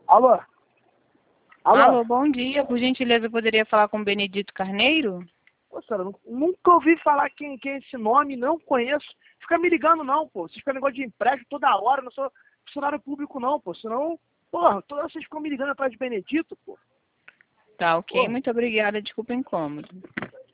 Alô? Alô? Alô, bom dia. Por gentileza, eu poderia falar com o Benedito Carneiro? Pô, senhora, nunca ouvi falar quem é esse nome, não conheço. Fica me ligando não, pô. Vocês ficam negócio de empréstimo toda hora, não sou funcionário público não, pô. Senão, porra, toda hora vocês ficam me ligando atrás de Benedito, pô. Tá, ok. Porra. Muito obrigada. Desculpa o incômodo.